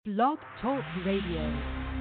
Blog Talk Radio.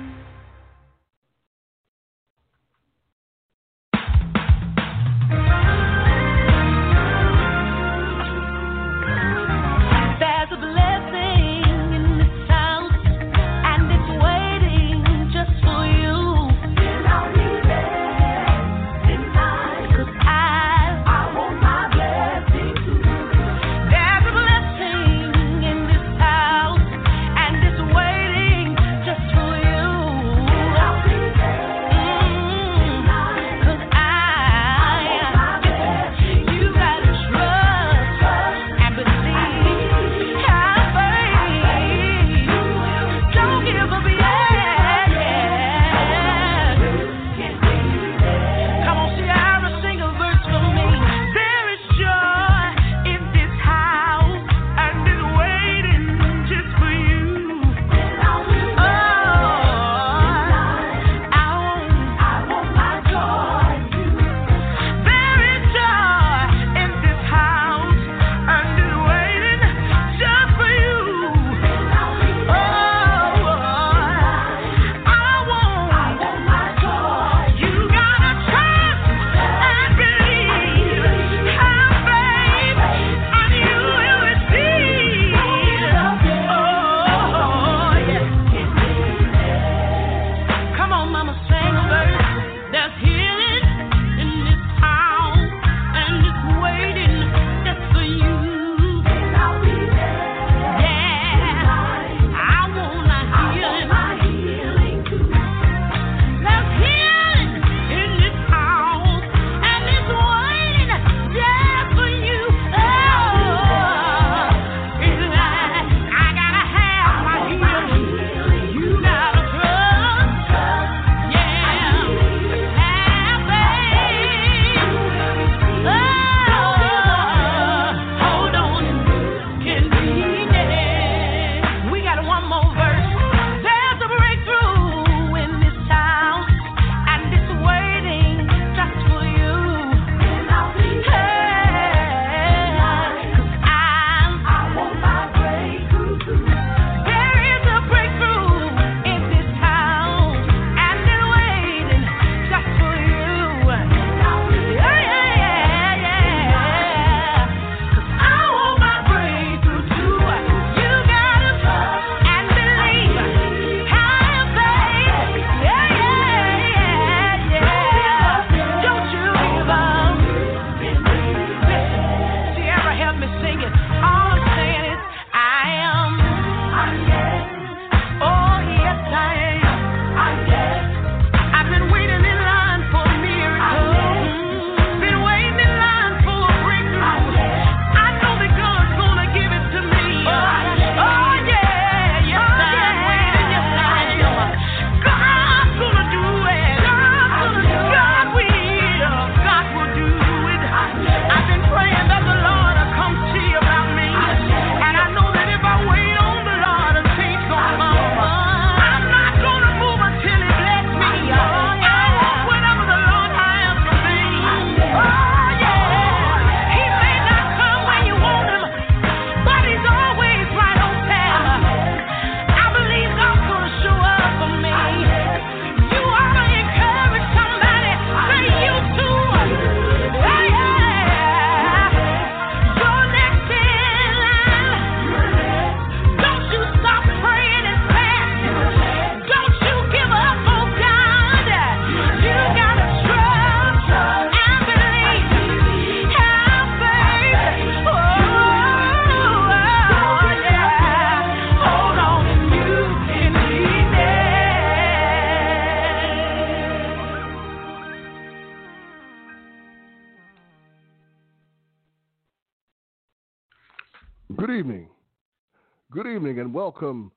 Good evening, and welcome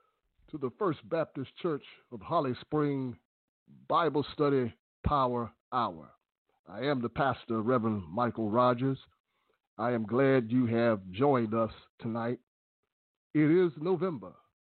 to the First Baptist Church of Holly Spring Bible Study Power Hour. I am the pastor, Reverend Michael Rogers. I am glad you have joined us tonight. It is November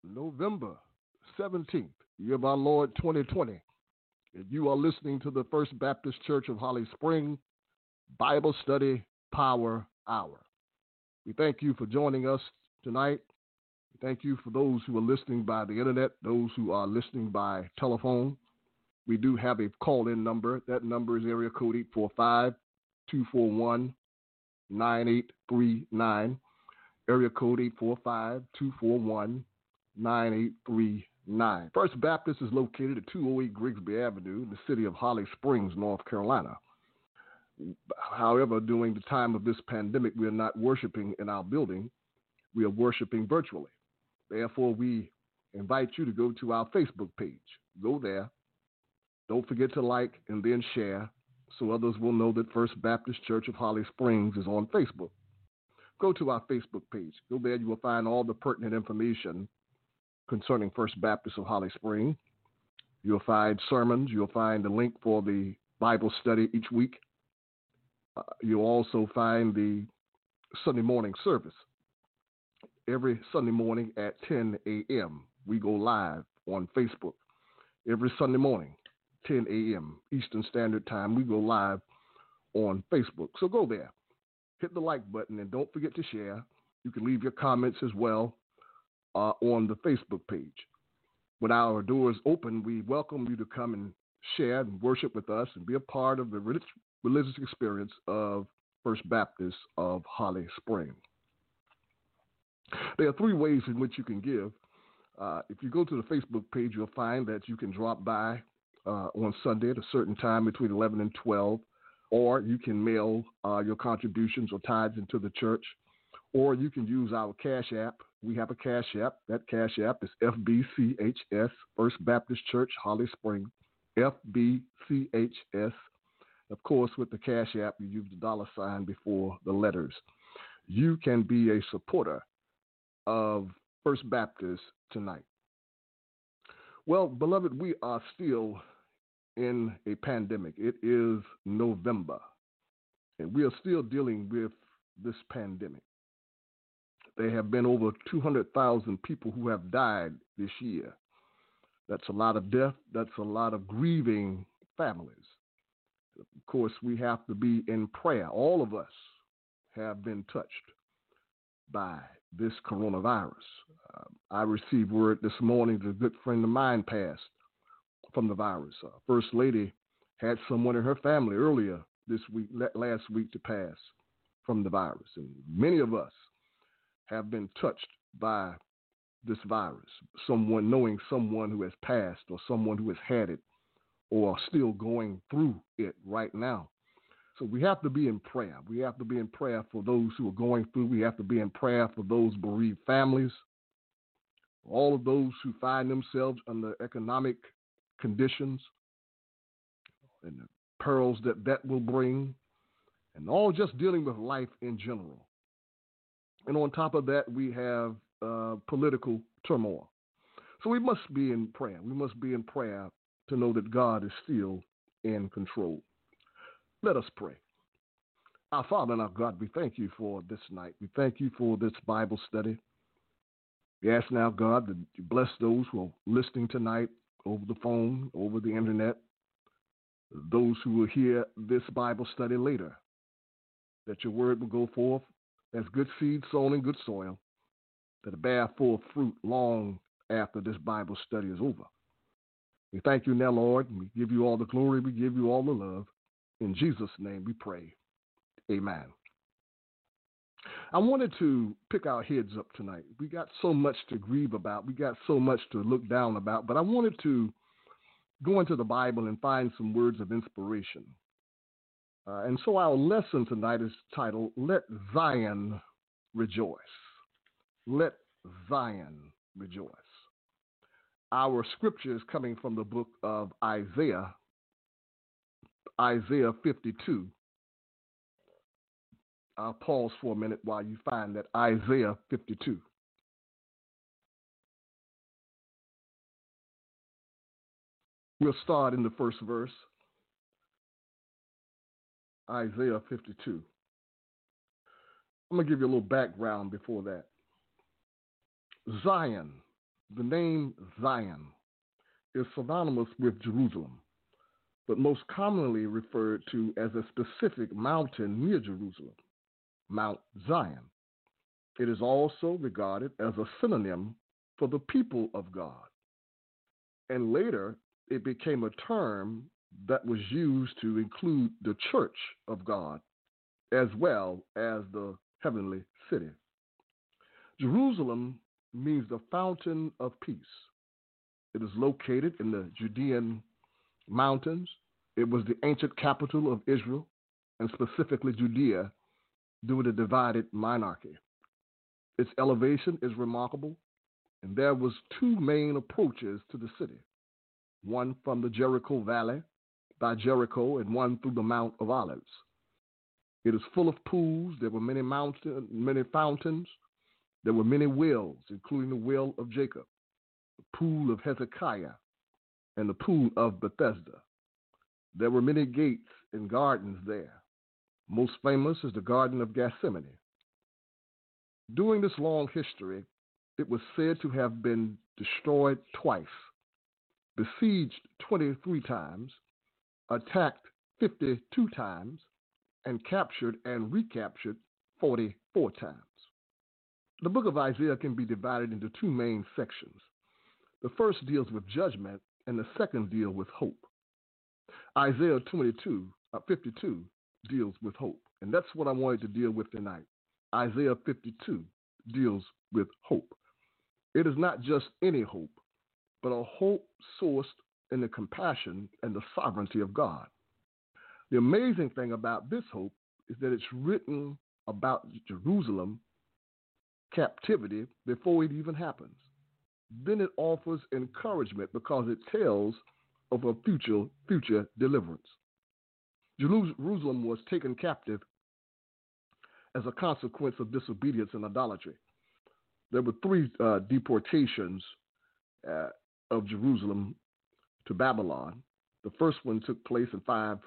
17th, year of our Lord 2020. And you are listening to the First Baptist Church of Holly Spring Bible Study Power Hour. We thank you for joining us tonight. Thank you for those who are listening by the internet, those who are listening by telephone. We do have a call-in number. That number is area code 845-241-9839. Area code 845-241-9839. First Baptist is located at 208 Grigsby Avenue in the city of Holly Springs, North Carolina. However, during the time of this pandemic, we are not worshiping in our building. We are worshiping virtually. Therefore, we invite you to go to our Facebook page. Go there. Don't forget to like and then share so others will know that First Baptist Church of Holly Springs is on Facebook. Go to our Facebook page. Go there. You will find all the pertinent information concerning First Baptist of Holly Springs. You'll find sermons. You'll find the link for the Bible study each week. You'll also find the Sunday morning service. Every Sunday morning at 10 a.m., we go live on Facebook. Every Sunday morning, 10 a.m. Eastern Standard Time, we go live on Facebook. So go there. Hit the like button, and don't forget to share. You can leave your comments as well on the Facebook page. When our doors open, we welcome you to come and share and worship with us and be a part of the religious experience of First Baptist of Holly Springs. There are three ways in which you can give. If you go to the Facebook page, you'll find that you can drop by on Sunday at a certain time between 11 and 12, or you can mail your contributions or tithes into the church, or you can use our Cash App. We have a Cash App. That Cash App is FBCHS, First Baptist Church, Holly Springs, FBCHS. Of course, with the Cash App, you use the $ before the letters. You can be a supporter of First Baptist tonight. Well, beloved, we are still in a pandemic. It is November, and we are still dealing with this pandemic. There have been over 200,000 people who have died this year. That's a lot of death. That's a lot of grieving families. Of course, we have to be in prayer. All of us have been touched by this coronavirus. I received word this morning that a good friend of mine passed from the virus. First Lady had someone in her family earlier this week, last week, to pass from the virus. And many of us have been touched by this virus, knowing someone who has passed or someone who has had it or still going through it right now. So we have to be in prayer. We have to be in prayer for those who are going through. We have to be in prayer for those bereaved families, all of those who find themselves under economic conditions and the perils that will bring, and all just dealing with life in general. And on top of that, we have political turmoil. So we must be in prayer. We must be in prayer to know that God is still in control. Let us pray. Our Father and our God, we thank you for this night. We thank you for this Bible study. We ask now, God, that you bless those who are listening tonight over the phone, over the internet, those who will hear this Bible study later, that your word will go forth as good seed sown in good soil, that it bear forth fruit long after this Bible study is over. We thank you now, Lord, and we give you all the glory, we give you all the love. In Jesus' name we pray. Amen. I wanted to pick our heads up tonight. We got so much to grieve about. We got so much to look down about. But I wanted to go into the Bible and find some words of inspiration. And so our lesson tonight is titled, Let Zion Rejoice. Let Zion Rejoice. Our scripture is coming from the book of Isaiah 52. I'll pause for a minute while you find that Isaiah 52. We'll start in the first verse. Isaiah 52. I'm going to give you a little background before that. Zion, the name Zion, is synonymous with Jerusalem, but most commonly referred to as a specific mountain near Jerusalem, Mount Zion. It is also regarded as a synonym for the people of God. And later, it became a term that was used to include the church of God as well as the heavenly city. Jerusalem means the fountain of peace. It is located in the Judean mountains. It was the ancient capital of Israel, and specifically Judea, during the divided monarchy. Its elevation is remarkable, and there was two main approaches to the city, one from the Jericho Valley by Jericho and one through the Mount of Olives. It is full of pools. There were many fountains. There were many wells, including the well of Jacob, the pool of Hezekiah, and the pool of Bethesda. There were many gates and gardens there. Most famous is the Garden of Gethsemane. During this long history, it was said to have been destroyed twice, besieged 23 times, attacked 52 times, and captured and recaptured 44 times. The book of Isaiah can be divided into two main sections. The first deals with judgment, and the second deals with hope. Isaiah 52 deals with hope, and that's what I wanted to deal with tonight. Isaiah 52 deals with hope. It is not just any hope, but a hope sourced in the compassion and the sovereignty of God. The amazing thing about this hope is that it's written about Jerusalem captivity before it even happens. Then it offers encouragement because it tells of a future deliverance. Jerusalem was taken captive as a consequence of disobedience and idolatry. There were three deportations of Jerusalem to Babylon. The first one took place in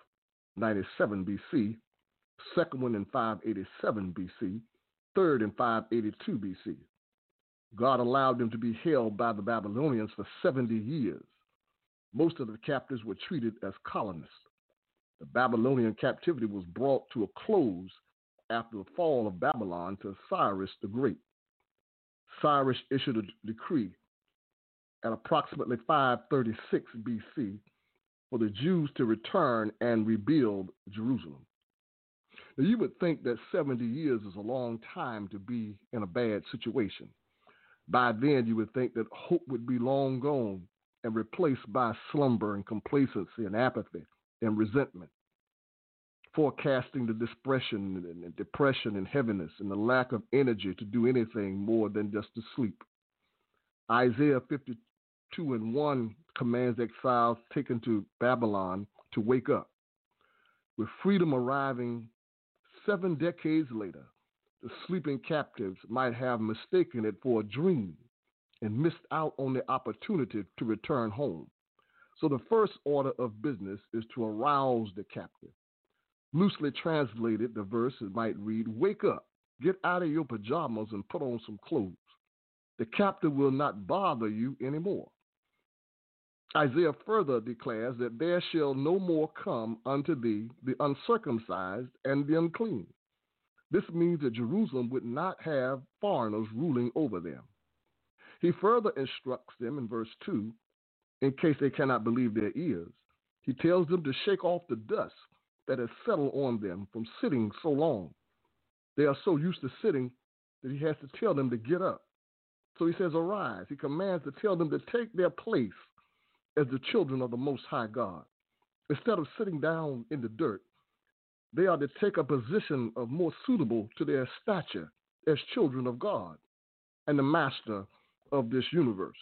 597 BC, second one in 587 BC, third in 582 BC. God allowed them to be held by the Babylonians for 70 years. Most of the captives were treated as colonists. The Babylonian captivity was brought to a close after the fall of Babylon to Cyrus the Great. Cyrus issued a decree at approximately 536 BC for the Jews to return and rebuild Jerusalem. Now, you would think that 70 years is a long time to be in a bad situation. By then, you would think that hope would be long gone and replaced by slumber and complacency and apathy and resentment, forecasting the depression and heaviness and the lack of energy to do anything more than just to sleep. Isaiah 52:1 commands exiles taken to Babylon to wake up. With freedom arriving 7 decades later, the sleeping captives might have mistaken it for a dream and missed out on the opportunity to return home. So the first order of business is to arouse the captive. Loosely translated, the verse might read, "Wake up, get out of your pajamas and put on some clothes. The captive will not bother you anymore." Isaiah further declares that there shall no more come unto thee the uncircumcised and the unclean. This means that Jerusalem would not have foreigners ruling over them. He further instructs them in verse 2, in case they cannot believe their ears. He tells them to shake off the dust that has settled on them from sitting so long. They are so used to sitting that he has to tell them to get up. So he says, arise. He commands to tell them to take their place as the children of the Most High God. Instead of sitting down in the dirt, they are to take a position of more suitable to their stature as children of God and the master of this universe.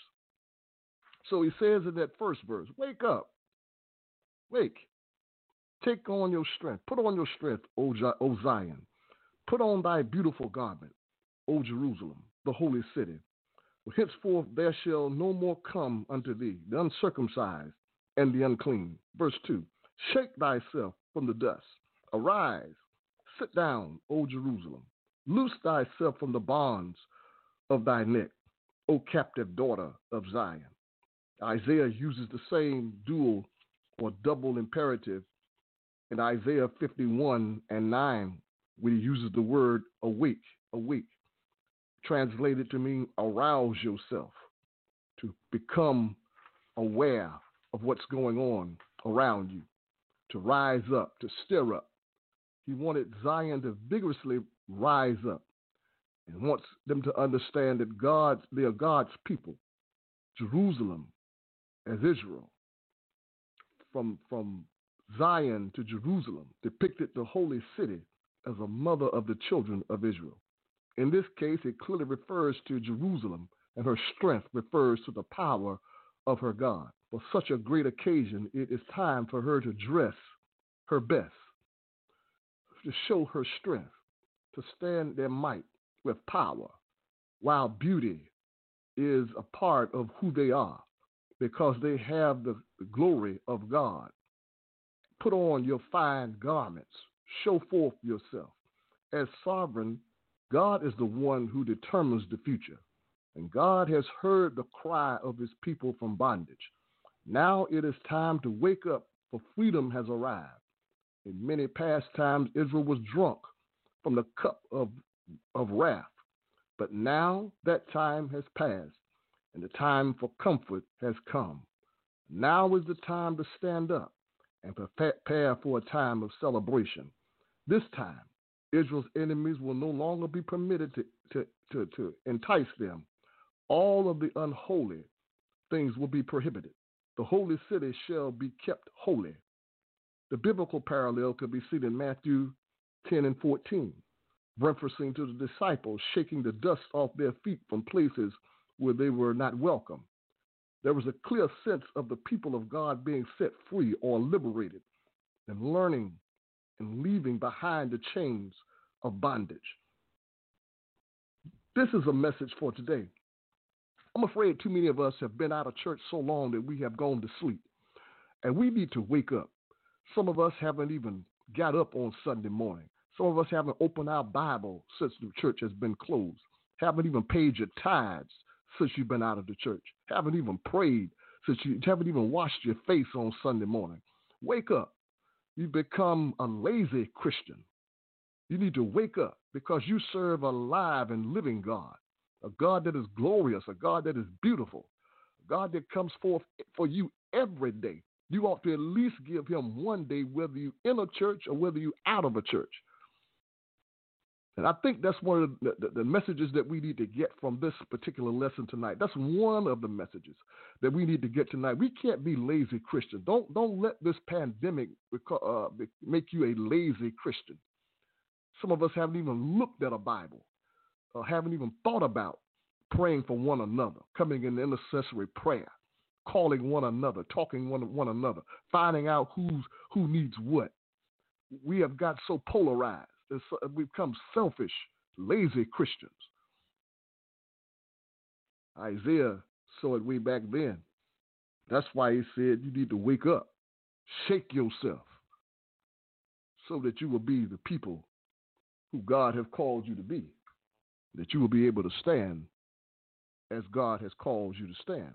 So he says in that first verse, wake up, wake, take on your strength, put on your strength, O Zion, put on thy beautiful garment, O Jerusalem, the holy city. For henceforth there shall no more come unto thee the uncircumcised and the unclean. Verse 2, shake thyself from the dust, arise, sit down, O Jerusalem, loose thyself from the bonds of thy neck, O captive daughter of Zion. Isaiah uses the same dual or double imperative in Isaiah 51:9, when he uses the word awake, awake, translated to mean arouse yourself, to become aware of what's going on around you, to rise up, to stir up. He wanted Zion to vigorously rise up and wants them to understand that they are God's people. Jerusalem as Israel, from Zion to Jerusalem, depicted the holy city as a mother of the children of Israel. In this case, it clearly refers to Jerusalem, and her strength refers to the power of her God. For such a great occasion, it is time for her to dress her best, to show her strength, to stand their might with power, while beauty is a part of who they are, because they have the glory of God. Put on your fine garments, show forth yourself. As sovereign, God is the one who determines the future, and God has heard the cry of his people from bondage. Now it is time to wake up, for freedom has arrived. In many past times, Israel was drunk from the cup of wrath, but now that time has passed, and the time for comfort has come. Now is the time to stand up and prepare for a time of celebration. This time, Israel's enemies will no longer be permitted to entice them. All of the unholy things will be prohibited. The holy city shall be kept holy. The biblical parallel could be seen in Matthew 10 and 14, referencing to the disciples shaking the dust off their feet from places where they were not welcome. There was a clear sense of the people of God being set free or liberated and learning and leaving behind the chains of bondage. This is a message for today. I'm afraid too many of us have been out of church so long that we have gone to sleep, and we need to wake up. Some of us haven't even got up on Sunday morning. Some of us haven't opened our Bible since the church has been closed, haven't even paid your tithes since you've been out of the church, haven't even prayed since you haven't even washed your face on Sunday morning. Wake up. You've become a lazy Christian. You need to wake up because you serve a live and living God, a God that is glorious, a God that is beautiful, a God that comes forth for you every day. You ought to at least give him one day, whether you're in a church or whether you're out of a church. And I think that's one of the messages that we need to get from this particular lesson tonight. That's one of the messages that we need to get tonight. We can't be lazy Christians. Don't let this pandemic make you a lazy Christian. Some of us haven't even looked at a Bible, haven't even thought about praying for one another, coming in intercessory prayer, calling one another, talking one another, finding out who needs what. We have got so polarized. We've become selfish, lazy Christians. Isaiah saw it way back then. That's why he said you need to wake up, shake yourself, so that you will be the people who God has called you to be, that you will be able to stand as God has called you to stand.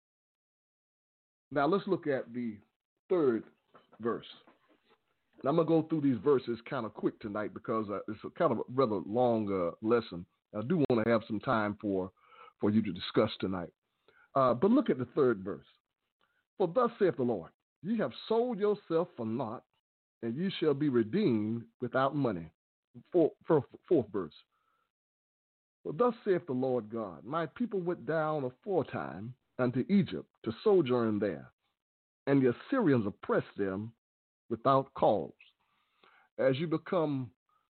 Now let's look at the third verse. And I'm going to go through these verses kind of quick tonight because it's a kind of a rather long lesson. I do want to have some time for you to discuss tonight. But look at the third verse. For thus saith the Lord, ye have sold yourself for naught, and ye shall be redeemed without money. Fourth verse. For thus saith the Lord God, my people went down aforetime unto Egypt to sojourn there, and the Assyrians oppressed them without cause. As you become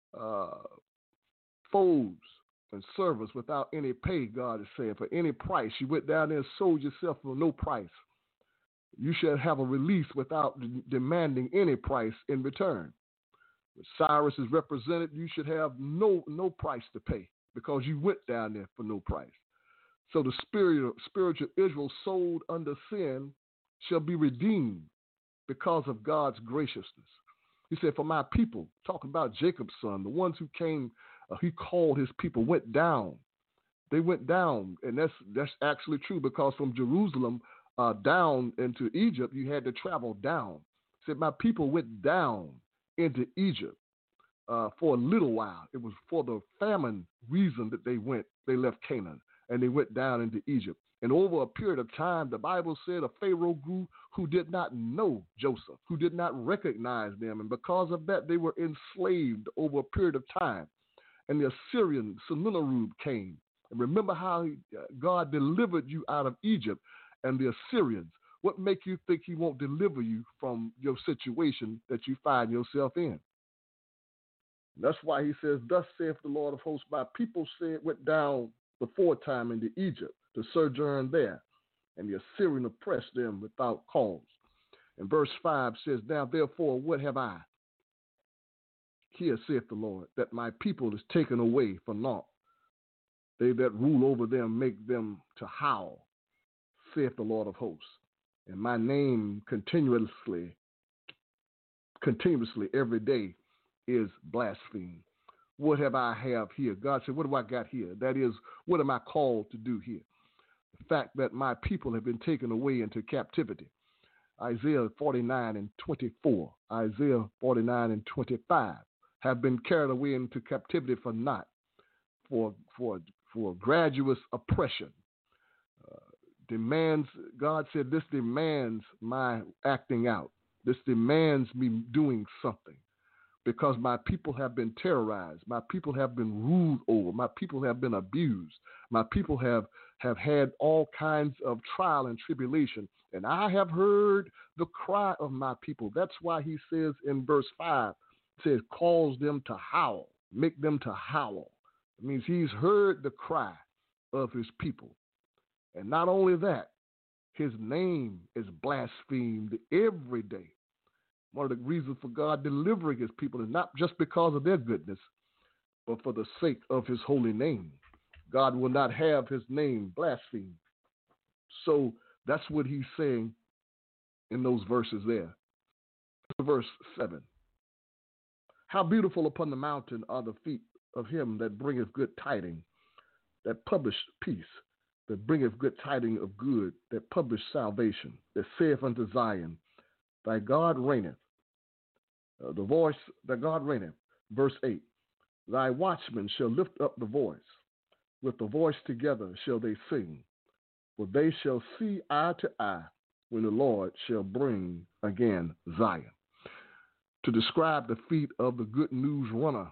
foes and servants without any pay, God is saying, for any price. You went down there and sold yourself for no price. You shall have a release without demanding any price in return. When Cyrus is represented, you should have no price to pay because you went down there for no price. So the spiritual Israel sold under sin shall be redeemed because of God's graciousness. He said, for my people, talking about Jacob's son, the ones who came, he called his people, went down. They went down, and that's actually true because from Jerusalem down into Egypt, you had to travel down. He said, my people went down into Egypt for a little while. It was for the famine reason that they left Canaan, and they went down into Egypt. And over a period of time, the Bible said a Pharaoh grew who did not know Joseph, who did not recognize them. And because of that, they were enslaved over a period of time. And the Assyrian Sennacherib came. And remember how God delivered you out of Egypt and the Assyrians. What makes you think he won't deliver you from your situation that you find yourself in? That's why he says, thus saith the Lord of hosts, my people went down before time into Egypt to sojourn there, and the Assyrian oppressed them without cause. And verse 5 says, now therefore what have I? Here saith the Lord, that my people is taken away for naught. They that rule over them make them to howl, saith the Lord of hosts. And my name continuously every day is blasphemed. What have I have here? God said, what do I got here? That is, what am I called to do here? The fact that my people have been taken away into captivity. Isaiah 49 and 24, Isaiah 49 and 25 have been carried away into captivity for naught, for gratuitous oppression. Demands, God said, this demands my acting out. This demands me doing something. Because my people have been terrorized. My people have been ruled over. My people have been abused. My people have had all kinds of trial and tribulation. And I have heard the cry of my people. That's why he says in verse 5, says, cause them to howl, make them to howl. It means he's heard the cry of his people. And not only that, his name is blasphemed every day. One of the reasons for God delivering his people is not just because of their goodness, but for the sake of his holy name. God will not have his name blasphemed. So that's what he's saying in those verses there. Verse 7. How beautiful upon the mountain are the feet of him that bringeth good tidings, that publish peace, that bringeth good tidings of good, that publish salvation, that saith unto Zion, thy God reigneth. The voice that God reigneth. Verse 8. Thy watchmen shall lift up the voice. With the voice together shall they sing. For they shall see eye to eye when the Lord shall bring again Zion. To describe the feet of the good news runner,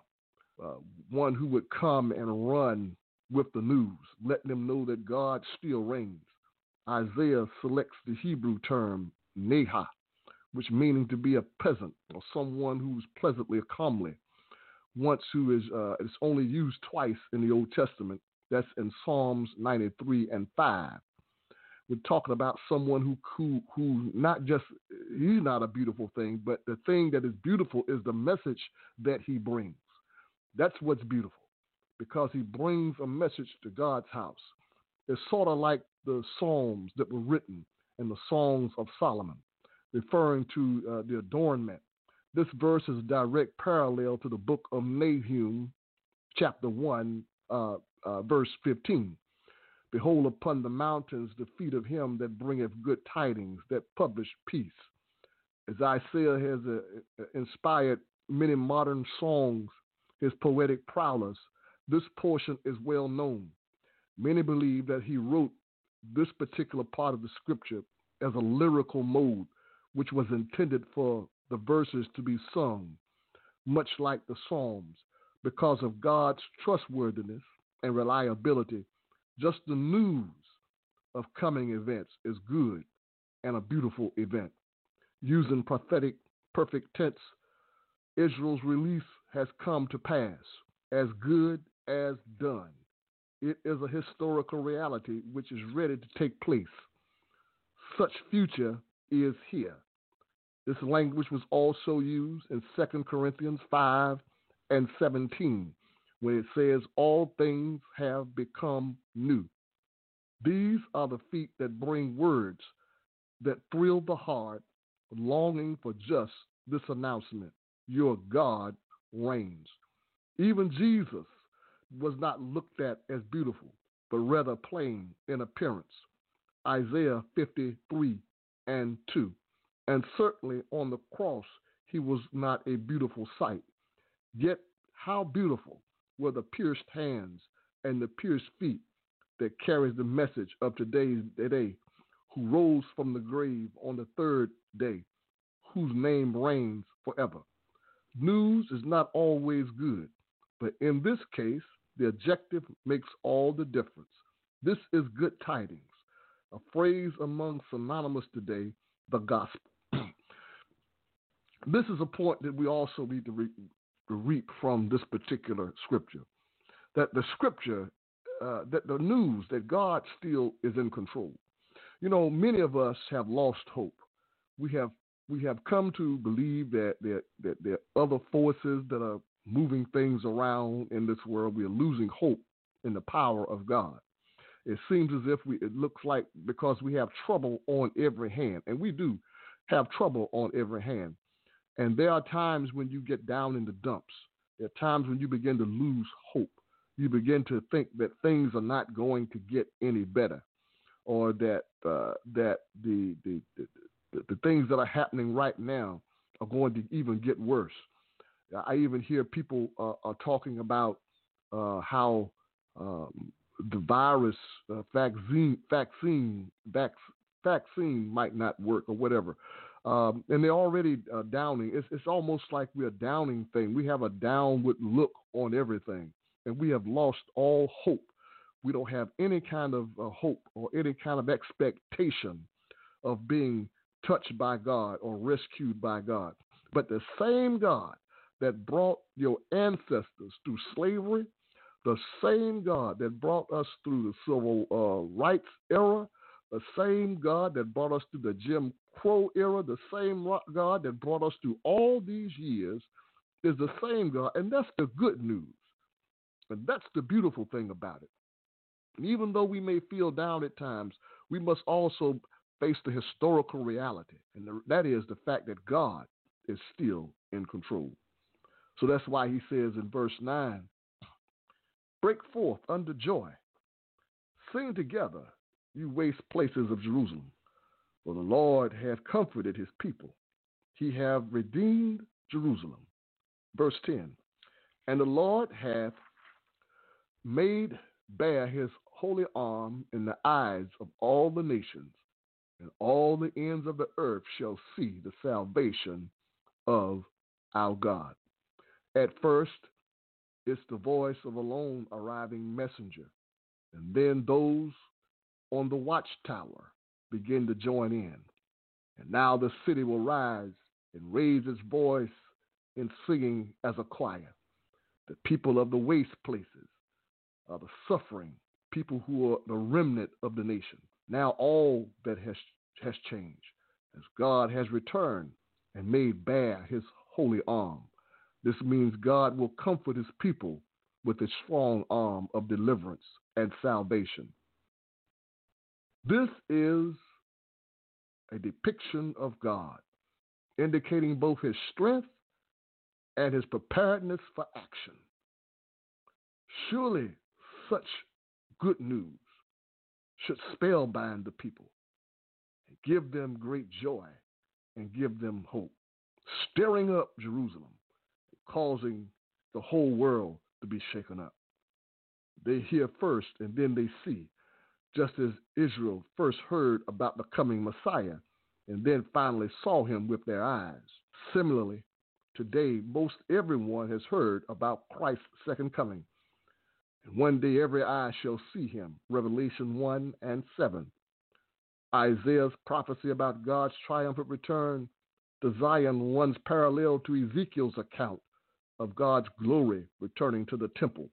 one who would come and run with the news, letting them know that God still reigns. Isaiah selects the Hebrew term Neha, which meaning to be a peasant or someone who's pleasantly comely. Once who is, it's only used twice in the Old Testament. That's in Psalms 93 and 5. We're talking about someone who not just, he's not a beautiful thing, but the thing that is beautiful is the message that he brings. That's what's beautiful, because he brings a message to God's house. It's sort of like the Psalms that were written in the Songs of Solomon, referring to the adornment. This verse is a direct parallel to the book of Nahum, chapter 1, verse 15. Behold, upon the mountains the feet of him that bringeth good tidings, that publish peace. As Isaiah has inspired many modern songs, his poetic prowess, this portion is well known. Many believe that he wrote this particular part of the scripture as a lyrical mode, which was intended for the verses to be sung, much like the Psalms, because of God's trustworthiness and reliability. Just the news of coming events is good and a beautiful event. Using prophetic perfect tense, Israel's release has come to pass, as good as done. It is a historical reality which is ready to take place. Such future is here. This language was also used in 2 Corinthians 5 and 17, when it says, all things have become new. These are the feet that bring words that thrill the heart, longing for just this announcement: your God reigns. Even Jesus was not looked at as beautiful, but rather plain in appearance. Isaiah 53 and 2. And certainly on the cross, he was not a beautiful sight. Yet how beautiful were the pierced hands and the pierced feet that carries the message of today's day, who rose from the grave on the third day, whose name reigns forever. News is not always good, but in this case, the adjective makes all the difference. This is good tidings, a phrase among synonymous today, the gospel. This is a point that we also need to reap from this particular scripture, that the scripture, that the news that God still is in control. You know, many of us have lost hope. We have come to believe that there are other forces that are moving things around in this world. We are losing hope in the power of God. It seems as if it looks like because we have trouble on every hand, and we do have trouble on every hand. And there are times when you get down in the dumps. There are times when you begin to lose hope. You begin to think that things are not going to get any better, or that the things that are happening right now are going to even get worse. I even hear people are talking about how the virus vaccine might not work or whatever. And they're already downing. It's almost like we're a downing thing. We have a downward look on everything, and we have lost all hope. We don't have any kind of hope or any kind of expectation of being touched by God or rescued by God. But the same God that brought your ancestors through slavery, the same God that brought us through the civil rights era, the same God that brought us through the Jim Crow era, the same God that brought us through all these years is the same God. And that's the good news. And that's the beautiful thing about it. And even though we may feel down at times, we must also face the historical reality. And that is the fact that God is still in control. So that's why he says in verse 9, break forth under joy. Sing together, you waste places of Jerusalem. For the Lord hath comforted his people. He hath redeemed Jerusalem. Verse 10, and the Lord hath made bare his holy arm in the eyes of all the nations, and all the ends of the earth shall see the salvation of our God. At first, it's the voice of a lone arriving messenger, and then those on the watchtower begin to join in. And now the city will rise and raise its voice in singing as a choir. The people of the waste places are the suffering, people who are the remnant of the nation. Now all that has changed, as God has returned and made bare his holy arm. This means God will comfort his people with a strong arm of deliverance and salvation. This is a depiction of God, indicating both his strength and his preparedness for action. Surely such good news should spellbind the people and give them great joy and give them hope, stirring up Jerusalem, causing the whole world to be shaken up. They hear first and then they see, just as Israel first heard about the coming Messiah and then finally saw him with their eyes. Similarly, today, most everyone has heard about Christ's second coming. And one day every eye shall see him. Revelation 1 and 7. Isaiah's prophecy about God's triumphant return to Zion runs parallel to Ezekiel's account of God's glory returning to the temple.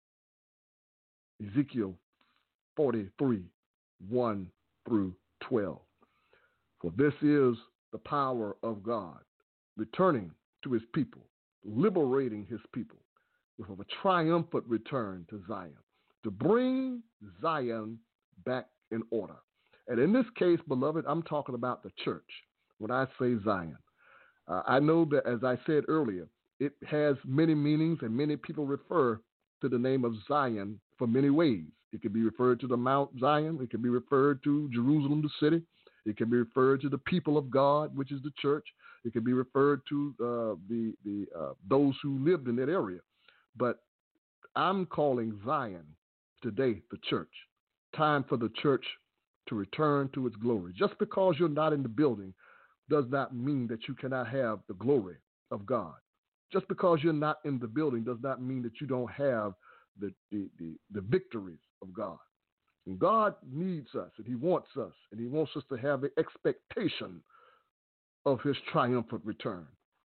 Ezekiel 43, 1 through 12. For this is the power of God, returning to his people, liberating his people with a triumphant return to Zion, to bring Zion back in order. And in this case, beloved, I'm talking about the church when I say Zion. I know that, as I said earlier, it has many meanings, and many people refer to the name of Zion for many ways. It can be referred to the Mount Zion. It can be referred to Jerusalem, the city. It can be referred to the people of God, which is the church. It can be referred to those who lived in that area. But I'm calling Zion today the church. time for the church to return to its glory. Just because you're not in the building does not mean that you cannot have the glory of God. Just because you're not in the building does not mean that you don't have the victories of God. And God needs us, and He wants us, and He wants us to have the expectation of His triumphant return.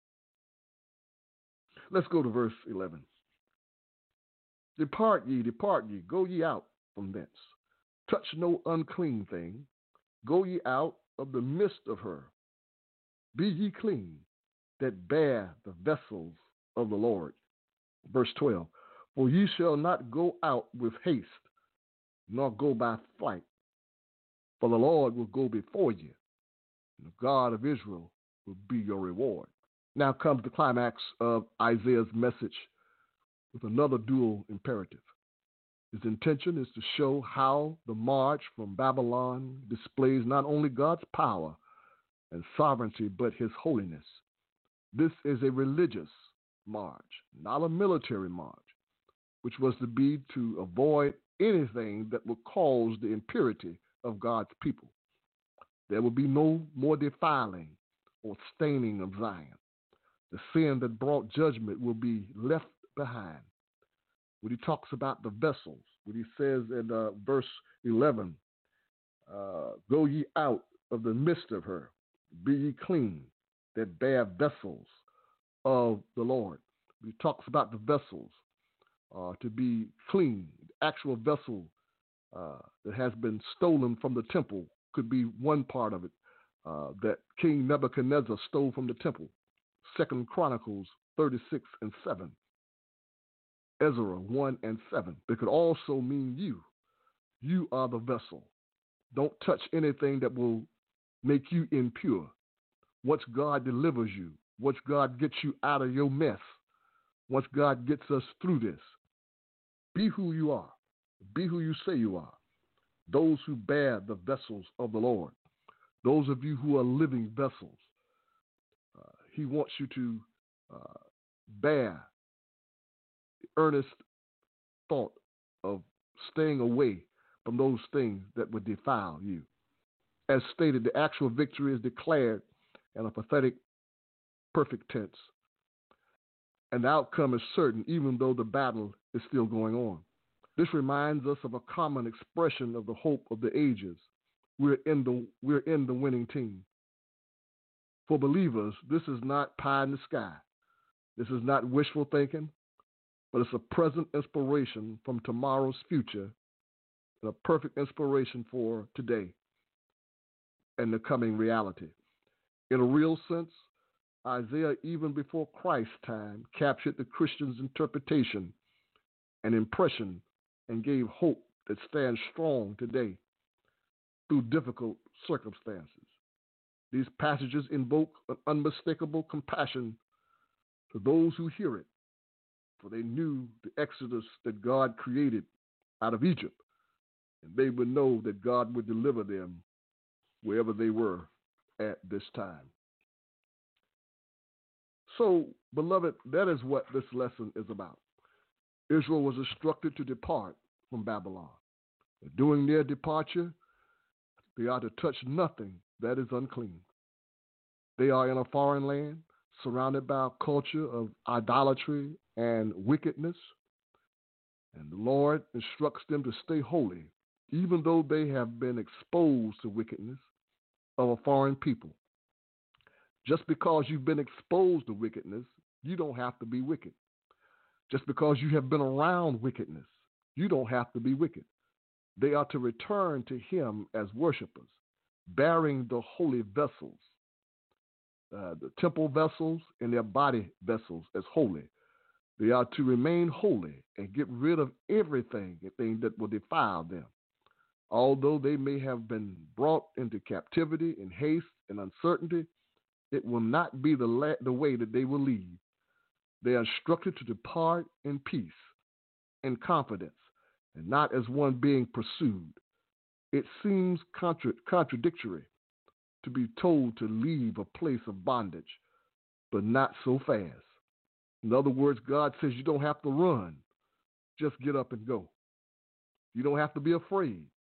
Let's go to verse 11. Depart ye, go ye out from thence. Touch no unclean thing. Go ye out of the midst of her. Be ye clean, that bear the vessels of the Lord. Verse 12. For ye shall not go out with haste, nor go by flight. For the Lord will go before you, and the God of Israel will be your reward. Now comes the climax of Isaiah's message with another dual imperative. His intention is to show how the march from Babylon displays not only God's power and sovereignty, but His holiness. This is a religious march, not a military march, which was to be to avoid anything that would cause the impurity of God's people. There will be no more defiling or staining of Zion. The sin that brought judgment will be left behind. When he talks about the vessels, when he says in verse 11, go ye out of the midst of her, be ye clean, that bear vessels of the Lord. When he talks about the vessels to be clean, the actual vessel that has been stolen from the temple could be one part of it that King Nebuchadnezzar stole from the temple. 2 Chronicles 36 and 7. Ezra 1 and 7. It could also mean you. You are the vessel. Don't touch anything that will make you impure. Once God delivers you, once God gets you out of your mess, once God gets us through this, be who you are. Be who you say you are. Those who bear the vessels of the Lord. Those of you who are living vessels. He wants you to bear the earnest thought of staying away from those things that would defile you. As stated, the actual victory is declared in a pathetic, perfect tense. And the outcome is certain, even though the battle is still going on. This reminds us of a common expression of the hope of the ages. We're in the winning team. For believers, this is not pie in the sky. This is not wishful thinking, but it's a present inspiration from tomorrow's future and a perfect inspiration for today and the coming reality. In a real sense, Isaiah, even before Christ's time, captured the Christian's interpretation and impression and gave hope that stands strong today through difficult circumstances. These passages invoke an unmistakable compassion to those who hear it, for they knew the exodus that God created out of Egypt, and they would know that God would deliver them wherever they were at this time. So, beloved, that is what this lesson is about. Israel was instructed to depart from Babylon. During their departure, they are to touch nothing that is unclean. They are in a foreign land, surrounded by a culture of idolatry and wickedness. And the Lord instructs them to stay holy, even though they have been exposed to wickedness of a foreign people. Just because you've been exposed to wickedness, you don't have to be wicked. Just because you have been around wickedness, you don't have to be wicked. They are to return to Him as worshipers, bearing the holy vessels, the temple vessels and their body vessels as holy. They are to remain holy and get rid of everything that will defile them. Although they may have been brought into captivity in haste and uncertainty, it will not be the way that they will leave. They are instructed to depart in peace and confidence, and not as one being pursued. It seems contradictory to be told to leave a place of bondage, but not so fast. In other words, God says you don't have to run. Just get up and go. You don't have to be afraid.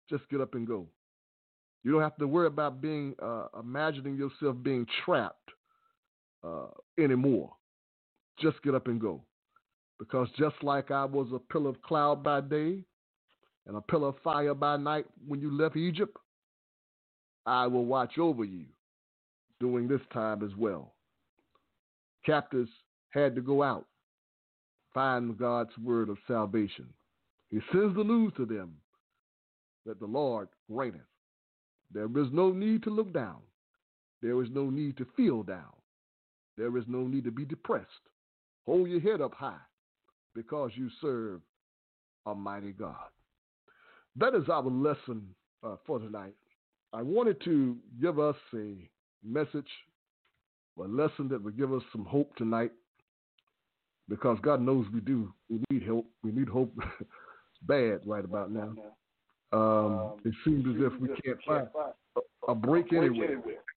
just get up and go. You don't have to worry about being imagining yourself being trapped anymore. Just get up and go. Because just like I was a pillar of cloud by day and a pillar of fire by night when you left Egypt, I will watch over you during this time as well. Captives had to go out, find God's word of salvation. He sends the news to them that the Lord reigneth. There is no need to look down. There is no need to feel down. There is no need to be depressed. Hold your head up high because you serve a mighty God. That is our lesson for tonight. I wanted to give us a message, a lesson that would give us some hope tonight, because God knows we do. We need help. We need hope bad right about now. It seems as if we can't find a break anywhere.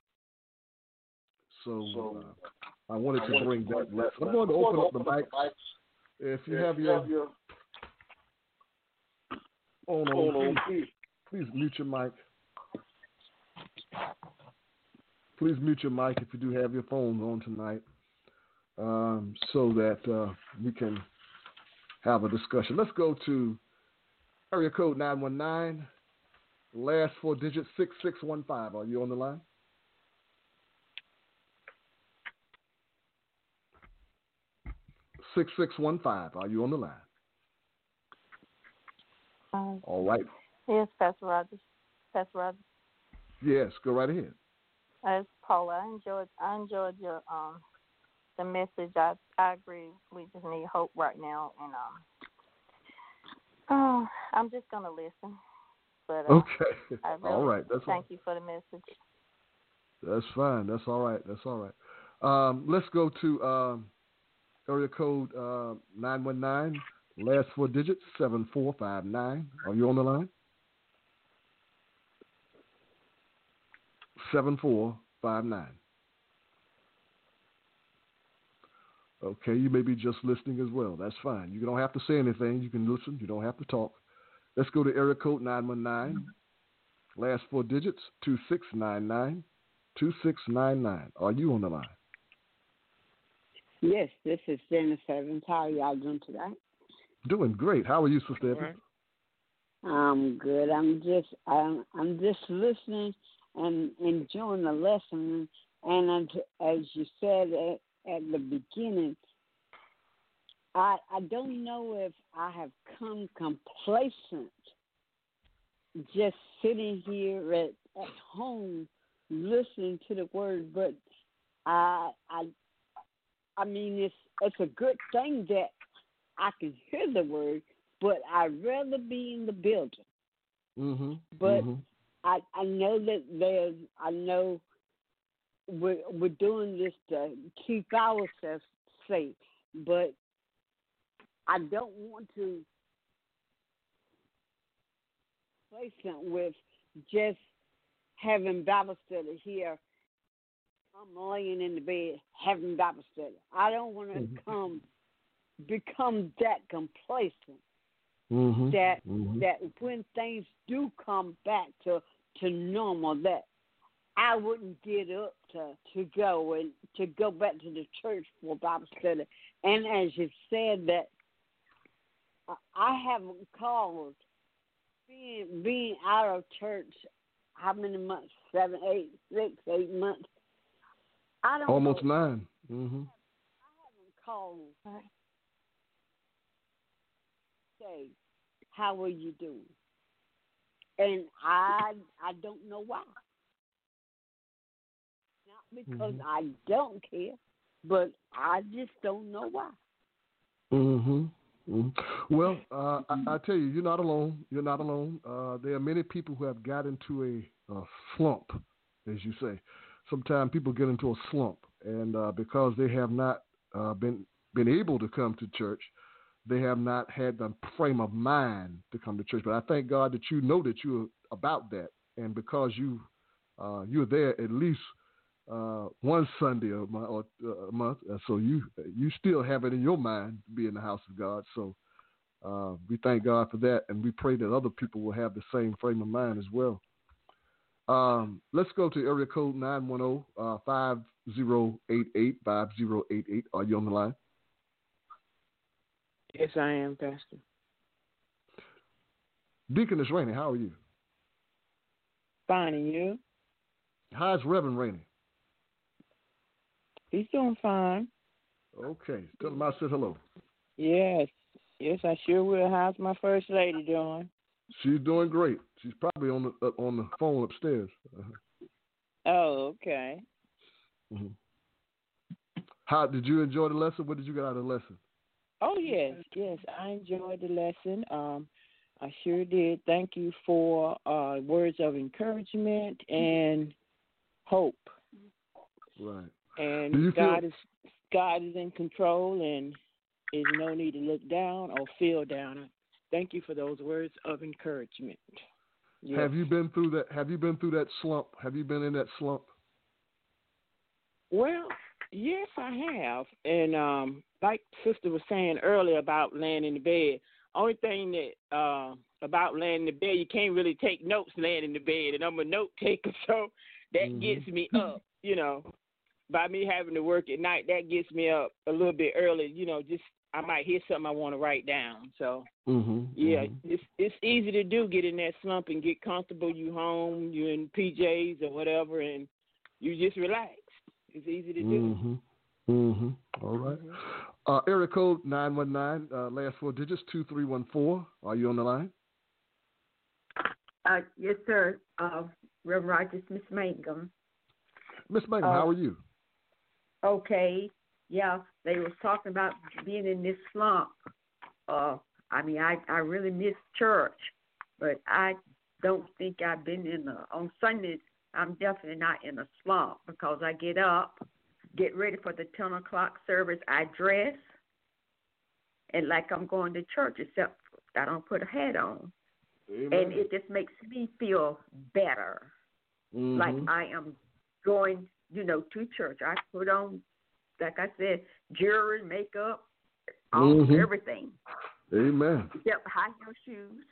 So I wanted to bring that lesson. I'm going to open up the mic. If you have your phone on, please mute your mic. Please mute your mic if you do have your phones on tonight, so that we can have a discussion. Let's go to area code 919, last four digits 6615. Are you on the line? (6615). Are you on the line? All right. Yes, Pastor Rogers. Pastor Rogers. Yes, go right ahead. It's Paula. I enjoyed your the message. I agree. We just need hope right now, and I'm just gonna listen. But okay. I really all right. thank you for the message. That's fine. That's all right. That's all right. Let's go to area code 919, last four digits 7459. Are you on the line? 7459. Okay, you may be just listening as well. That's fine. You don't have to say anything. You can listen. You don't have to talk. Let's go to area code 919, last four digits 2699. 2699. Are you on the line? Yes, this is Jennifer Evans. How are y'all doing today? Doing great. How are you, Sister Evans? I'm good. I'm just listening and enjoying the lesson. And as you said at the beginning, I don't know if I have come complacent just sitting here at home listening to the word, but I mean it's a good thing that I can hear the word, but I'd rather be in the building. Mm-hmm. But I know that I know we're doing this to keep ourselves safe, but I don't want to complacent with just having Bible study here. I'm laying in the bed having Bible study. I don't want to become that complacent that when things do come back to normal, that I wouldn't get up to go back to the church for Bible study. And as you said, that I haven't called being out of church. How many months? 7, 8, 6, 8 months. I don't almost know. 9. Mm-hmm. I haven't called. Say, how are you doing? And I don't know why. Not because I don't care, but I just don't know why. Mm-hmm. Mm-hmm. Well, I tell you, you're not alone. You're not alone. There are many people who have got into a slump, as you say. Sometimes people get into a slump, and because they have not been able to come to church, they have not had the frame of mind to come to church. But I thank God that you know that you're about that, and because you're there at least one Sunday a month, so you still have it in your mind to be in the house of God. So We thank God for that, and we pray that other people will have the same frame of mind as well. Let's go to area code 910-5088-5088. Are you on the line? Yes, I am, Pastor. Deaconess Rainey, how are you? Fine, and you? How's Reverend Rainey? He's doing fine. Okay. Tell him I said hello. Yes, I sure will. How's my first lady doing? She's doing great. She's probably on the phone upstairs. Oh, okay. Mm-hmm. How did you enjoy the lesson? What did you get out of the lesson? Oh, yes, I enjoyed the lesson. I sure did. Thank you for words of encouragement and hope. Right. And God is in control, and there's no need to look down or feel down. Thank you for those words of encouragement. Yes. Have you been through that? Have you been through that slump? Have you been in that slump? Well, yes, I have. And like Sister was saying earlier about laying in the bed, only thing that about laying in the bed, you can't really take notes laying in the bed, and I'm a note taker, so that gets me up, By me having to work at night, that gets me up a little bit early, just I might hear something I want to write down. So, it's easy to do, get in that slump and get comfortable. You home, you in PJs or whatever, and you just relax. It's easy to do. All right. Area code 919, last four digits, 2314. Are you on the line? Yes, sir. Reverend Rogers, Miss Mangum. Miss Mangum, how are you? Okay. Yeah, they was talking about being in this slump. I really miss church, but I don't think I've been on Sundays. I'm definitely not in a slump because I get up, get ready for the 10 o'clock service. I dress, and like I'm going to church, except I don't put a hat on. Amen. And it just makes me feel better, like I am going, to church. I put on, like I said, jewelry, makeup, everything. Amen. Except high heel shoes.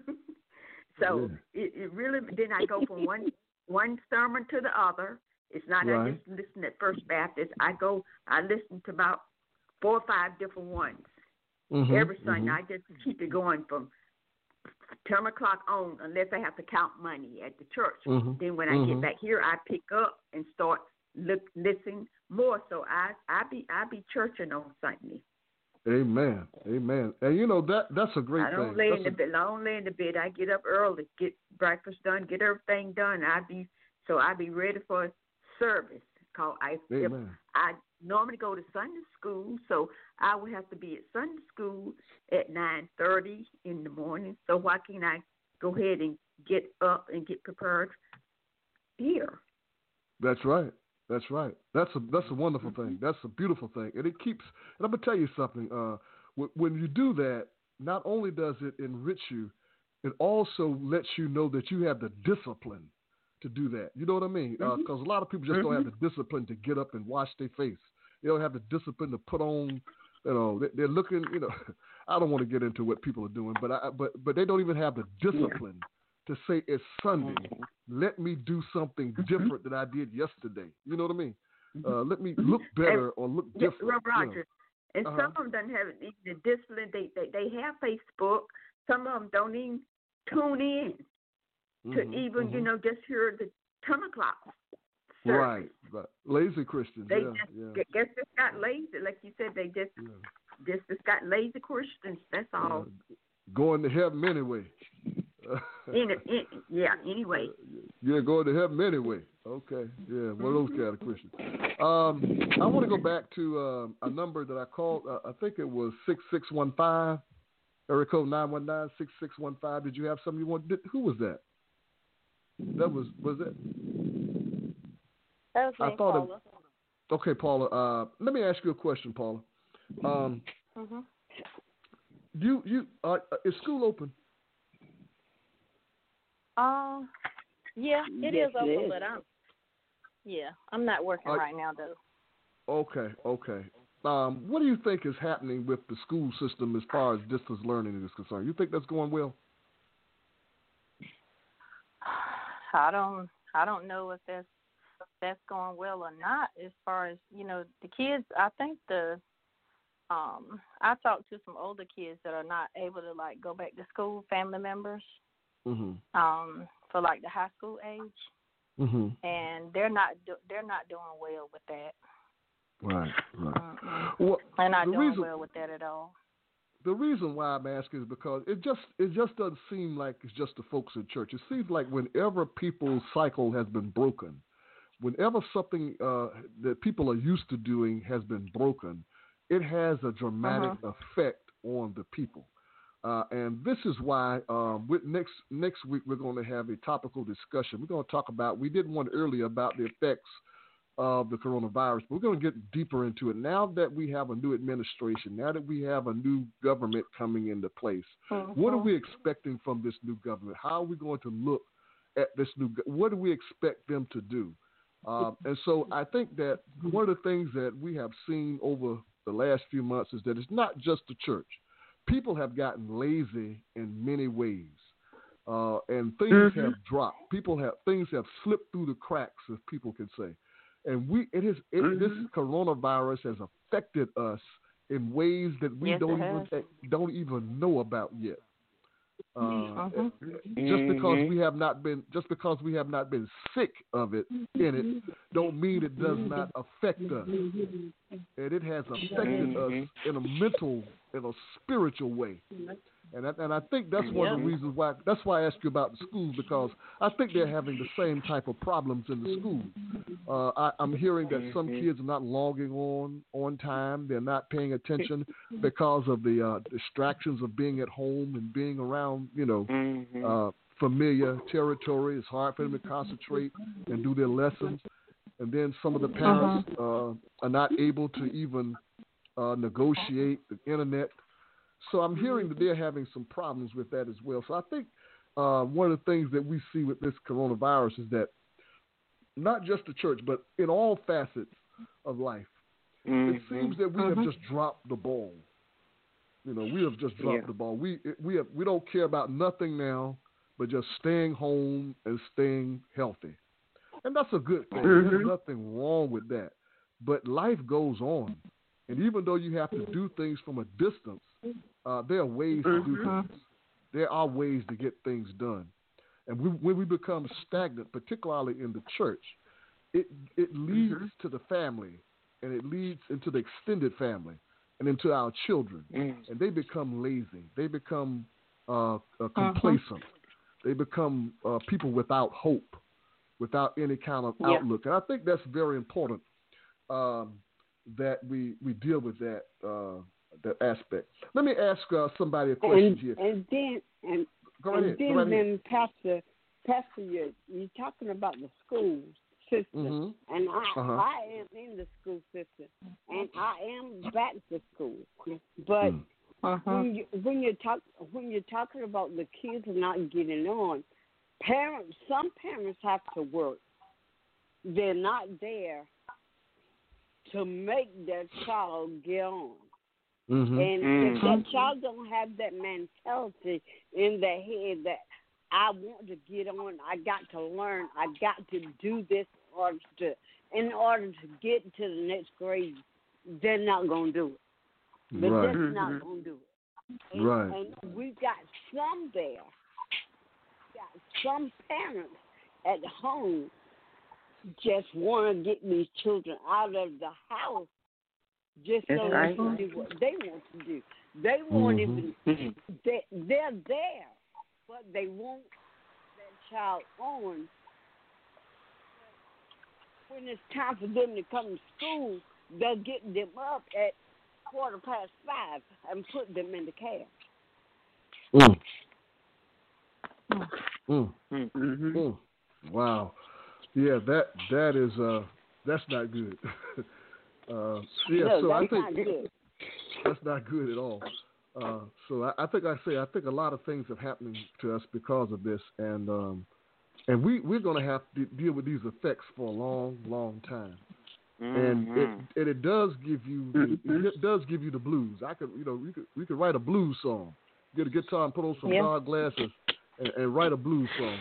So it really, then I go from one sermon to the other. It's not I just listen at First Baptist. I listen to about 4 or 5 different ones every Sunday. I just keep it going from 10 o'clock on, unless I have to count money at the church. Then when I get back here, I pick up and start listening more. So I be churching on Sunday. Amen. And that's a great thing. I don't lay in the bed. I get up early, get breakfast done, get everything done. I be ready for service. If I normally go to Sunday school, so I would have to be at Sunday school at 9:30 in the morning. So why can't I go ahead and get up and get prepared here? That's right. That's a wonderful thing. That's a beautiful thing, and it keeps. And I'm gonna tell you something. When you do that, not only does it enrich you, it also lets you know that you have the discipline to do that. You know what I mean? Because a lot of people just don't have the discipline to get up and wash their face. They don't have the discipline to put on. They're looking. I don't want to get into what people are doing, but they don't even have the discipline to say it's Sunday. Let me do something different than I did yesterday. You know what I mean? Let me look better or look different. Roger. And some of them don't have even the discipline. They have Facebook. Some of them don't even tune in to even, just hear the 10 o'clock service. Right. Lazy Christians. They just got lazy. Like you said, they just got lazy Christians. That's all. Going to heaven anyway. Anyway. Yeah, going to heaven anyway. Okay. Yeah, one of those kind of Christians. I want to go back to a number that I called. I think it was 6615. Area code 919-6615. Did you have something you wanted? Who was that? Was it? That was me, Paula. Okay, Paula. Let me ask you a question, Paula. You is school open? Yeah, it is open, but I'm not working right now though. Okay. what do you think is happening with the school system as far as distance learning is concerned? You think that's going well? I don't know if that's going well or not. As far as the kids, I think I talked to some older kids that are not able to like go back to school, family members, for like the high school age, and they're not doing well with that. Right. Well, they're not doing well with that at all. The reason why I'm asking is because it just doesn't seem like it's just the folks in church. It seems like whenever people's cycle has been broken, whenever something that people are used to doing has been broken, it has a dramatic effect on the people. And this is why next week we're going to have a topical discussion. We're going to talk about, we did one earlier about the effects of the coronavirus, but we're going to get deeper into it. Now that we have a new administration, now that we have a new government coming into place, what are we expecting from this new government? How are we going to look at this what do we expect them to do? And so I think that one of the things that we have seen over the last few months is that it's not just the church. People have gotten lazy in many ways, and things have dropped. Things have slipped through the cracks, if people can say. And this coronavirus has affected us in ways that we don't even know about yet. Just because we have not been sick of it in it, don't mean it does not affect us. And it has affected us in a mental, in a spiritual way. And I think that's one of the reasons why. That's why I asked you about the schools, because I think they're having the same type of problems in the schools. I'm hearing that some kids are not logging on time. They're not paying attention because of the distractions of being at home and being around, familiar territory. It's hard for them to concentrate and do their lessons. And then some of the parents are not able to even negotiate the internet. So I'm hearing that they're having some problems with that as well. So I think one of the things that we see with this coronavirus is that not just the church, but in all facets of life, it seems that we have just dropped the ball. We have just dropped the ball. We don't care about nothing now but just staying home and staying healthy. And that's a good thing. There's nothing wrong with that. But life goes on. And even though you have to do things from a distance, there are ways to do things. There are ways to get things done. And when we become stagnant, particularly in the church, it leads to the family, and it leads into the extended family and into our children. And they become lazy. They become complacent. They become people without hope, without any kind of outlook. And I think that's very important that we deal with that aspect. Let me ask somebody a question here. Go right ahead. Pastor, you're talking about the school system, and I am in the school system, and I am back to school. But when you're talking about the kids not getting on, some parents have to work. They're not there to make their child get on. And if that child don't have that mentality in their head that I want to get on, I got to learn, I got to do this in order to get to the next grade, they're not going to do it. They're just not going to do it. And we've got some there. We've got some parents at home just want to get these children out of the house just so they can do what they want to do. They won't even, they're there, but they won't that child on. When it's time for them to come to school, they'll get them up at 5:15 and put them in the cab. Wow. Yeah, that is that's not good. I think not good. That's not good at all. So I think a lot of things have happened to us because of this, and we're going to have to deal with these effects for a long, long time. and it does give you the blues. We could write a blues song. Get a guitar and put on some dark glasses and write a blues song.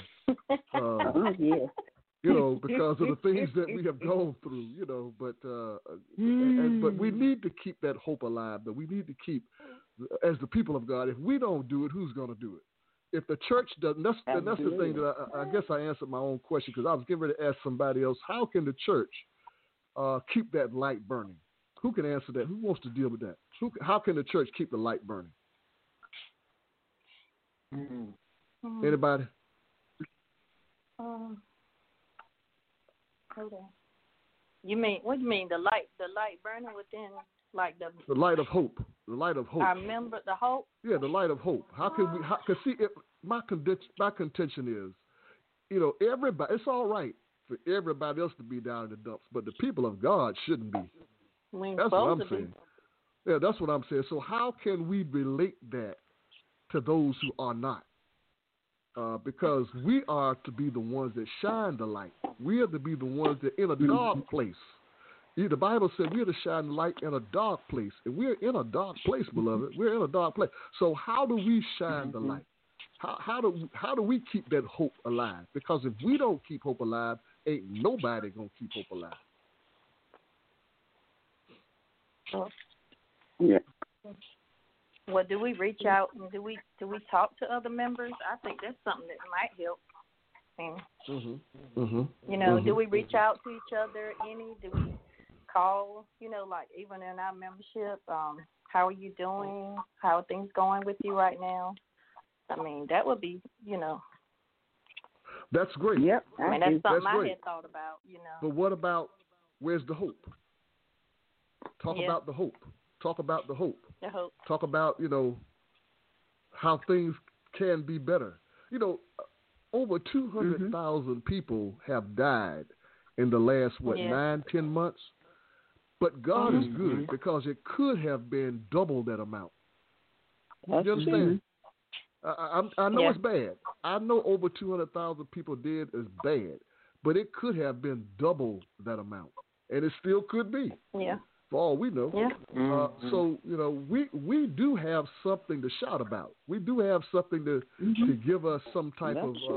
Because of the things that we have gone through, but we need to keep that hope alive. But we need to keep, as the people of God, if we don't do it, who's going to do it? If the church doesn't, that's the thing that I guess I answered my own question, because I was getting ready to ask somebody else, how can the church keep that light burning? Who can answer that? Who wants to deal with that? How can the church keep the light burning? Anybody? Hold on. What do you mean the light burning within, like the light of hope? The light of hope. I remember the hope. Yeah, the light of hope. How can we? Because see, my contention is, everybody. It's all right for everybody else to be down in the dumps, but the people of God shouldn't be. That's what I'm saying. Yeah, that's what I'm saying. So how can we relate that to those who are not? Because we are to be the ones that shine the light. We are to be the ones that in a dark place. The Bible said we are to shine the light in a dark place. And we're in a dark place, beloved. We're in a dark place. So how do we shine the light? How do we keep that hope alive? Because if we don't keep hope alive, ain't nobody going to keep hope alive. Yeah. Well, do we reach out and do we talk to other members? I think that's something that might help. Do we reach out to each other? Do we call? Like even in our membership, how are you doing? How are things going with you right now? I mean, that would be, That's great. Yep. That's something I had thought about. But what about where's the hope? Talk about the hope. Talk about the hope. The hope. Talk about, how things can be better. Over 200,000 people have died in the last, 9-10 months? But God is good because it could have been double that amount. You understand? I know it's bad. I know over 200,000 people dead is bad, but it could have been double that amount. And it still could be. Yeah. For all we know. Yeah. So, we do have something to shout about. We do have something to give us some type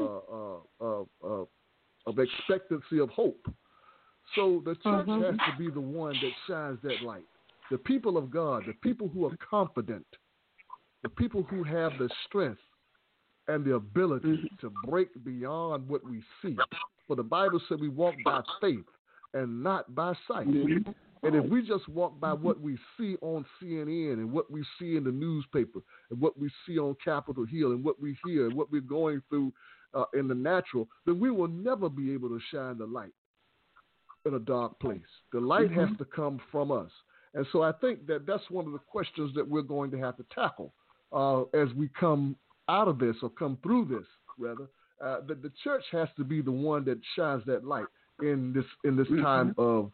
of expectancy of hope. So the church has to be the one that shines that light. The people of God, the people who are confident, the people who have the strength and the ability to break beyond what we see. For the Bible said we walk by faith and not by sight. And if we just walk by what we see on CNN and what we see in the newspaper and what we see on Capitol Hill and what we hear and what we're going through in the natural, then we will never be able to shine the light in a dark place. The light has to come from us. And so I think that that's one of the questions that we're going to have to tackle as we come out of this or come through this, rather. That the church has to be the one that shines that light in this time of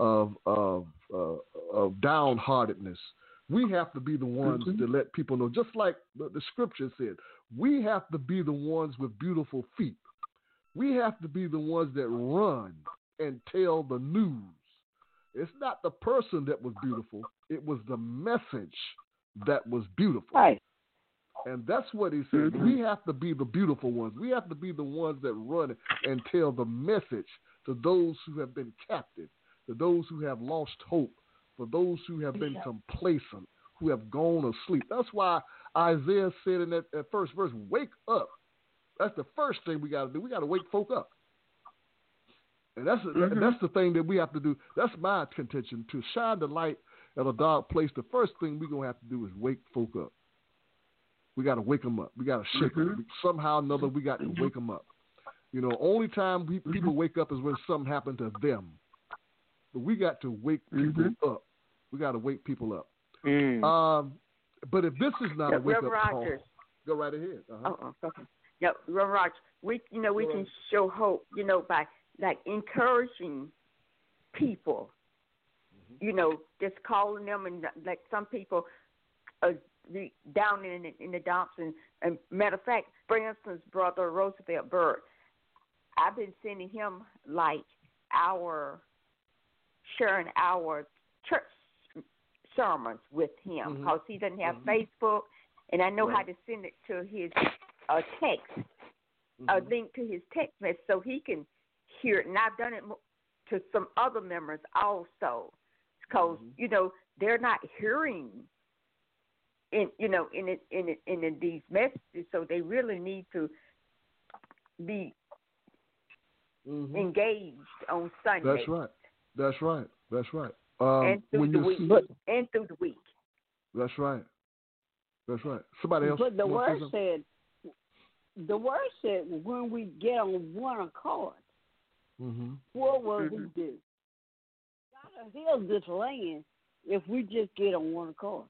downheartedness. We have to be the ones to let people know, just like the scripture said, we have to be the ones with beautiful feet. We have to be the ones that run and tell the news. It's not the person that was beautiful. It was the message that was beautiful. Right. And that's what he said. We have to be the beautiful ones. We have to be the ones that run and tell the message to those who have been captive, to those who have lost hope, for those who have been complacent, who have gone asleep. That's why Isaiah said in that first verse, wake up. That's the first thing we got to do. We got to wake folk up. And that's the thing that we have to do. That's my contention, to shine the light at a dark place. The first thing we're going to have to do is wake folk up. We got to wake them up. We got to shake them. Somehow or another, we got to wake them up. Only time people wake up is when something happened to them. But we got to wake people up. We got to wake people up. But if this is not a wake-up call, go right ahead. Okay. Yeah, Rogers, we can show hope, by encouraging people, just calling them, and like some people down in the dumps. And matter of fact, for instance, Brother Roosevelt Byrd, I've been sending him our sharing our church sermons with him because he doesn't have Facebook, and I know how to send it to his text, a link to his text message so he can hear it. And I've done it to some other members also because, they're not hearing in these messages, so they really need to be engaged on Sunday. That's right. And through the week. That's right. Somebody else. But the word said when we get on one accord, what will he do? God will heal this land if we just get on one accord.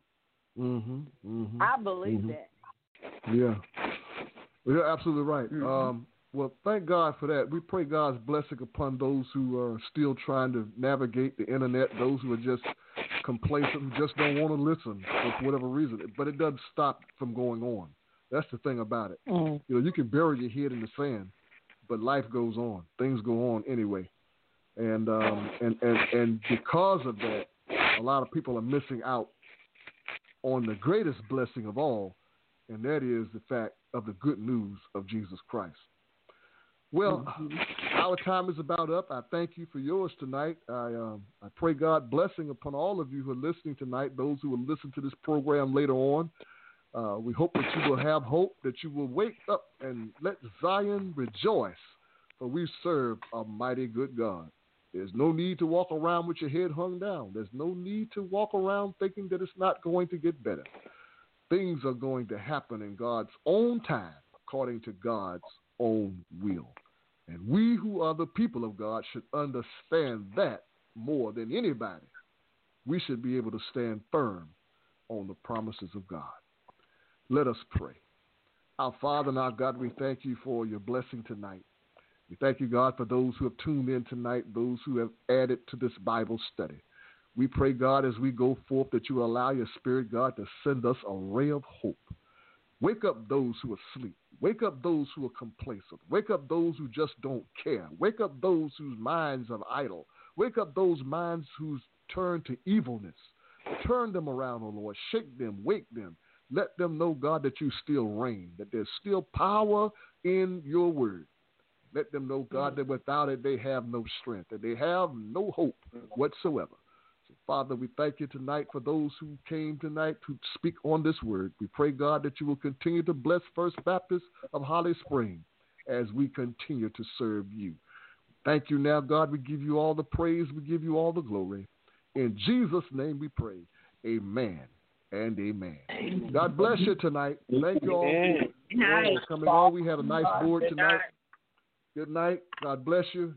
I believe that. Yeah. Well, you're absolutely right. Well, thank God for that. We pray God's blessing upon those who are still trying to navigate the internet, those who are just complacent, who just don't want to listen for whatever reason. But it doesn't stop from going on. That's the thing about it. You can bury your head in the sand, but life goes on. Things go on anyway. And because of that, a lot of people are missing out on the greatest blessing of all, and that is the fact of the good news of Jesus Christ. Well, our time is about up. I thank you for yours tonight. I pray God blessing upon all of you who are listening tonight, those who will listen to this program later on. We hope that you will have hope, that you will wake up and let Zion rejoice, for we serve a mighty good God. There's no need to walk around with your head hung down. There's no need to walk around thinking that it's not going to get better. Things are going to happen in God's own time, according to God's own will. And we who are the people of God should understand that more than anybody. We should be able to stand firm on the promises of God. Let us pray. Our Father and our God, we thank you for your blessing tonight. We thank you, God, for those who have tuned in tonight, those who have added to this Bible study. We pray, God, as we go forth, that you allow your Spirit, God, to send us a ray of hope. Wake up those who are asleep. Wake up those who are complacent. Wake up those who just don't care. Wake up those whose minds are idle. Wake up those minds who's turned to evilness. Turn them around, O Lord. Shake them. Wake them. Let them know, God, that you still reign, that there's still power in your word. Let them know, God, that without it they have no strength, that they have no hope whatsoever. So, Father, we thank you tonight for those who came tonight to speak on this word. We pray, God, that you will continue to bless First Baptist of Holly Springs as we continue to serve you. Thank you now, God. We give you all the praise. We give you all the glory. In Jesus' name we pray. Amen and amen. God bless you tonight. Thank you all for coming on. We had a nice board tonight. Good night. God bless you.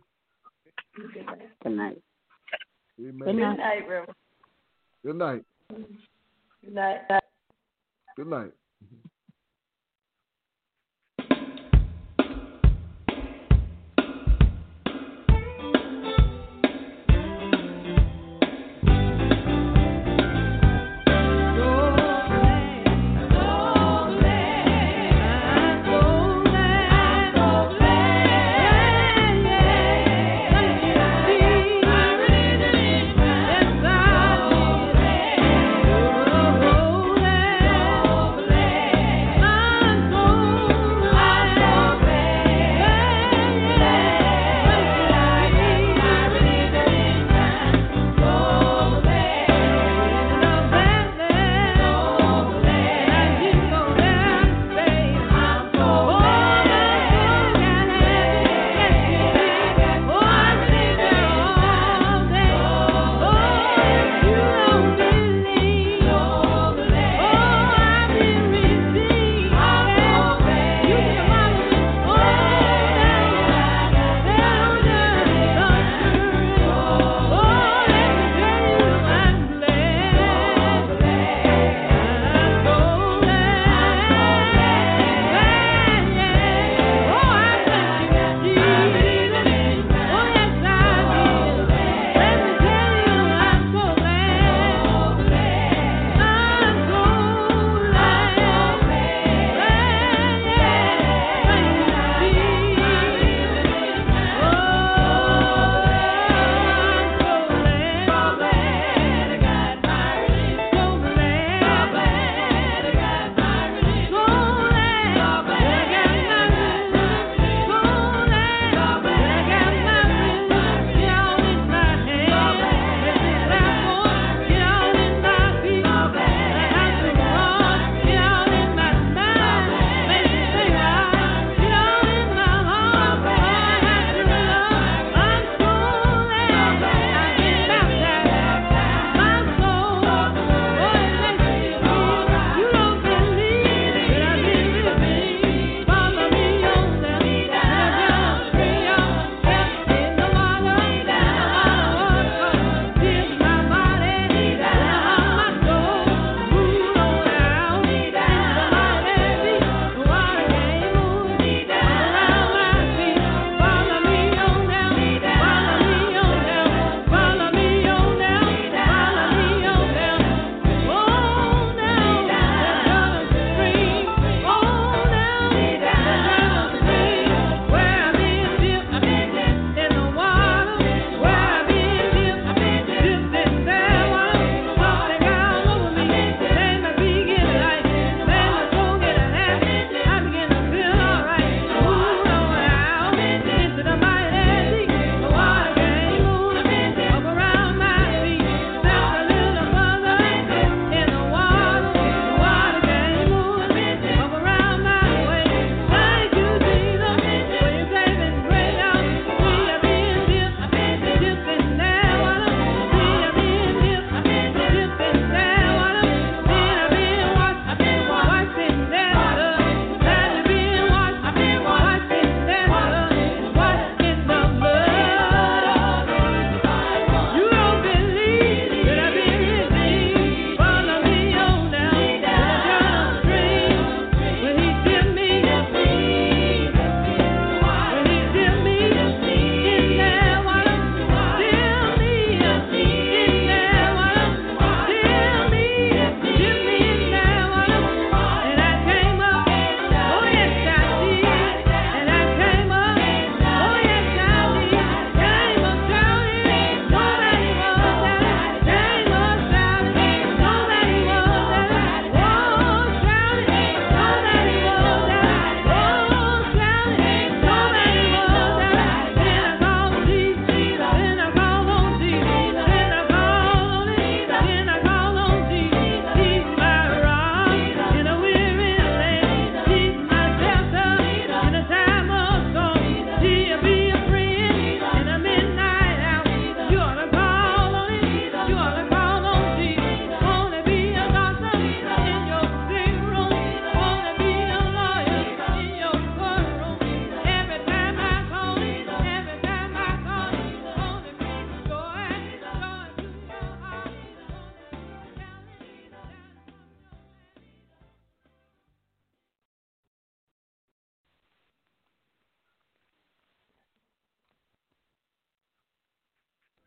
Good night. Amen. Good night, Reverend. Good night. Good night. Good night.